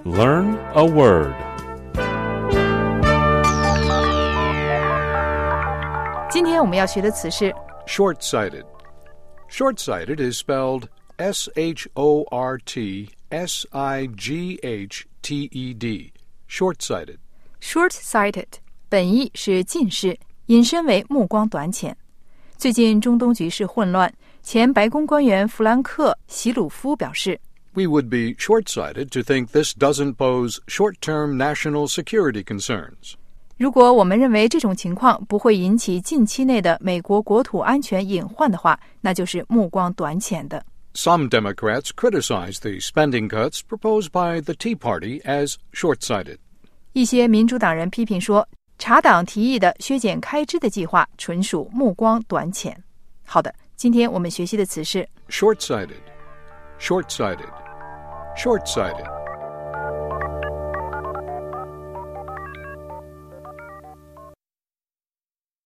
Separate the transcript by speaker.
Speaker 1: Learn a word.
Speaker 2: 今天我们要学的词是
Speaker 3: Short-sighted. Short-sighted is spelled S-H-O-R-T-S-I-G-H-T-E-D. Short-sighted.
Speaker 2: short-sighted， 本意是近视，引申为目光短浅。最近中东局势混乱，前白宫官员弗兰克·希鲁夫表示
Speaker 3: We would be short-sighted to think this doesn't pose short-term national security concerns.
Speaker 2: 如果我们认为这种情况不会引起近期内的美国国土安全隐患的话，那就是目光短浅的。
Speaker 3: Some Democrats criticize the spending cuts proposed by the Tea Party as short-sighted.
Speaker 2: 一些民主党人批评说，茶党提议的削减开支的计划纯属目光短浅。好的，今天我们学习的词是
Speaker 3: Short-sighted. Short-sighted. Short-sighted.